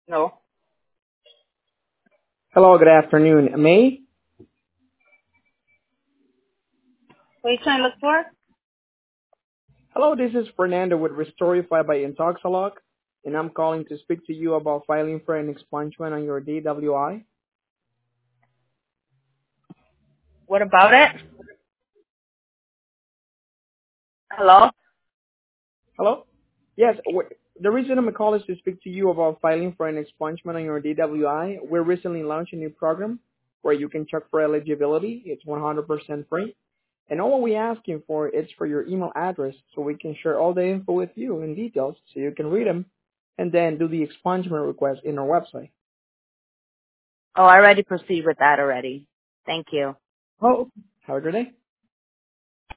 No. Hello, good afternoon. May? What are you trying to look for? Hello, this is Fernando with Restorify by Intoxalog, and I'm calling to speak to you about filing for an expungement on your DWI. What about it? Hello? Hello? Yes, the reason I'm calling is to speak to you about filing for an expungement on your DWI. We recently launched a new program where you can check for eligibility. It's 100% free. And all we're asking for is for your email address so we can share all the info with you in details so you can read them and then do the expungement request in our website. Oh, I already proceed with that already. Thank you. Oh, have a good day.